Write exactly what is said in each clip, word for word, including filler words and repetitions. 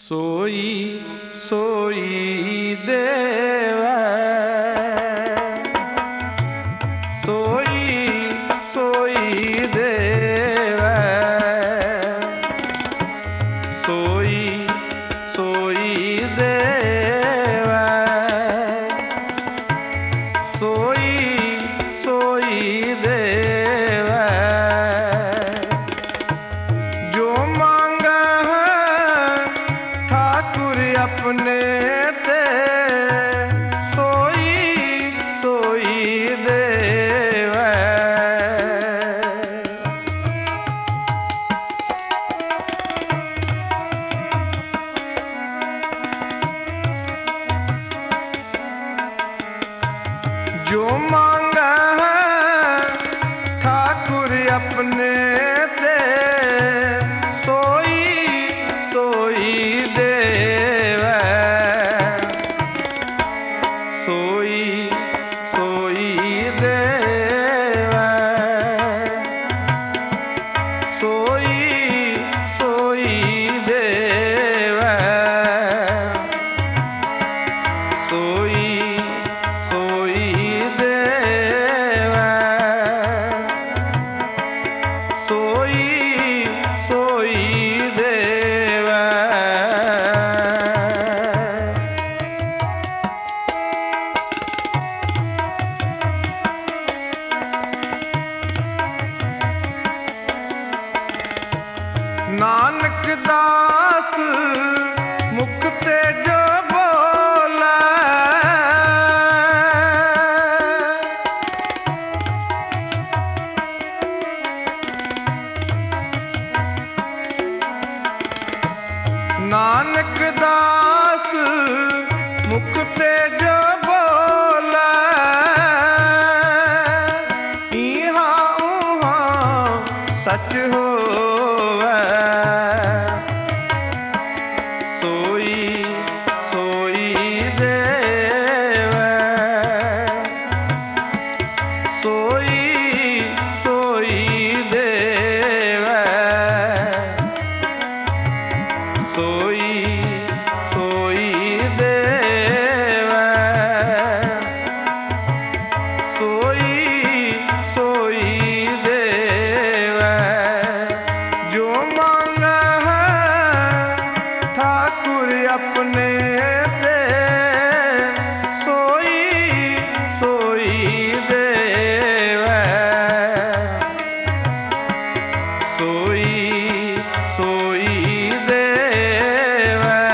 सोई सोई देवै, सोई सोई देवै, सोई सोई देवै, सोई सोई देवै। जो मांगे ठाकुर अपने ते, सोई सोई देवै। जो मांगे ठाकुर अपने ते, सोई सोई देवै, सोई सोई देवै, सोई सोई देवै, सोई सोई देवै, सोई सोई देवै। नानक दास मुख ते जो बोलै, नानक दास मुख ते जो बोलै, इहाँ उहाँ सच होवै। सोई सोई देवै, सोई सोई देवै, सोई सोई देवै, सोई सोई देवै। जो मांगे ठाकुर अपने ते, सोई सोई देवै, सोई सोई देवै,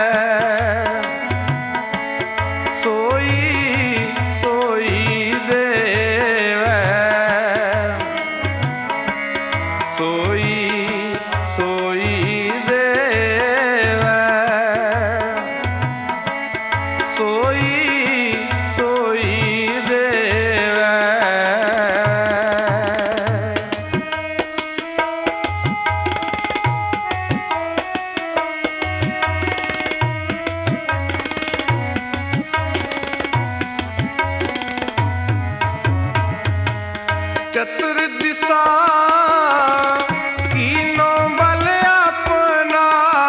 सोई सोई देवै, सोई सोई देवै, सोई सोई देवै। चतुर दिशा कीनो बल अपना,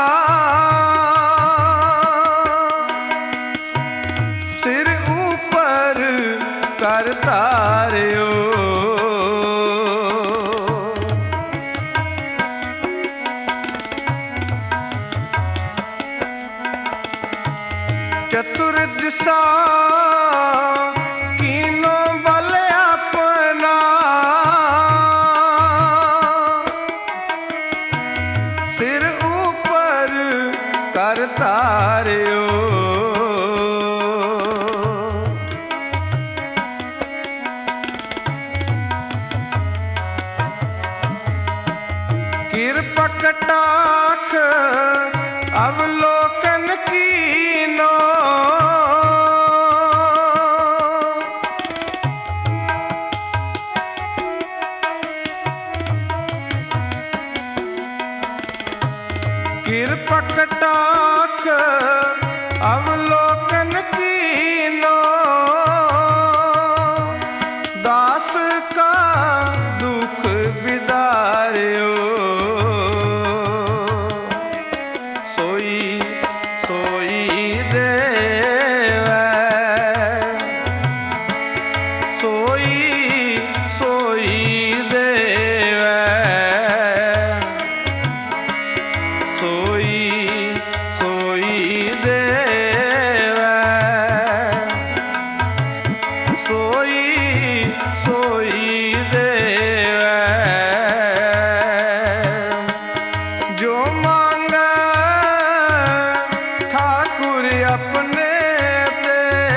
सिर ऊपर कर तार्यो। चतुर दिशा कीनो बल अपना, सिर ऊपर कर तार्यो। कृपा कटाक्ष अवलोकन कीनो, कृपा कटाक्ष अवलोकन कीनो, दास का दुख बिदार्यो। सोई सोई सोई देवै सोई सोई देवै जो मांगै ठाकुर अपने ते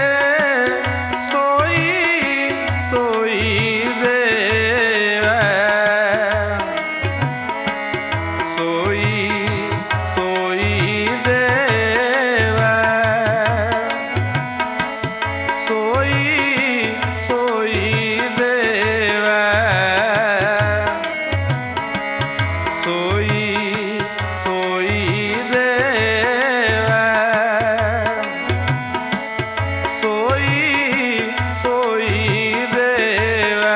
सोई सोई देवै सोई सोई देवै सोई सोई देवै सोई सोई देवै सोई सोई देवै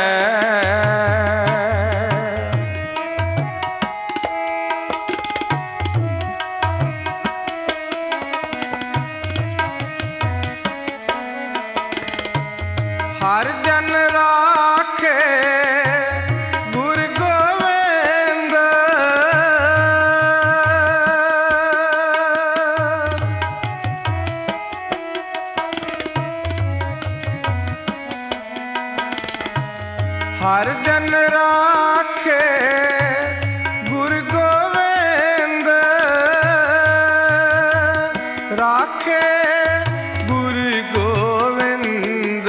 हर जन राखे गुरु गोविंद हर जन राखे गुरु गोविंद राखे गुरु गोविंद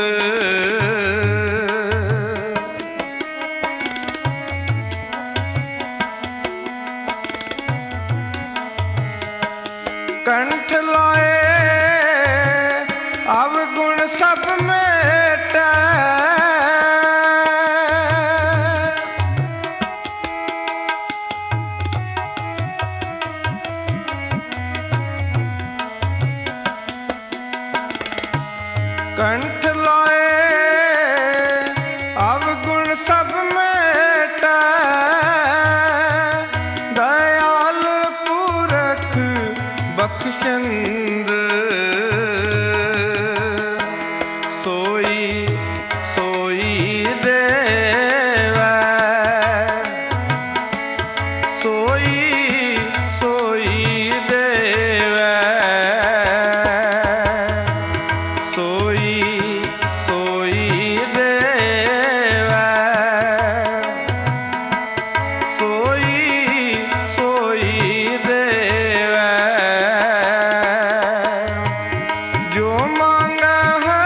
कंठ लाए अवगुण सब मेटै कंठ लाए अवगुण सब मेटै दयाल पुरख बख्शंद सोई सोई देवै सोई सोई देवै सोई सोई देवै सोई सोई देवै जो मांगै है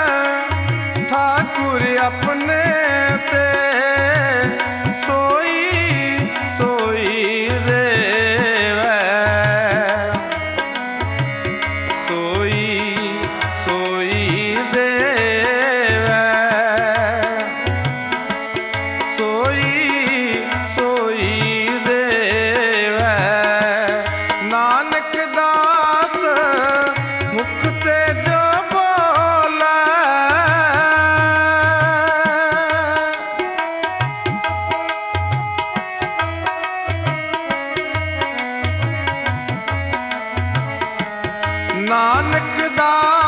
ठाकुर अपने ते सोई सोई देवै सोई सोई देवै सोई सोई देवै नानक दास मुख ते जो बोलै नानक दास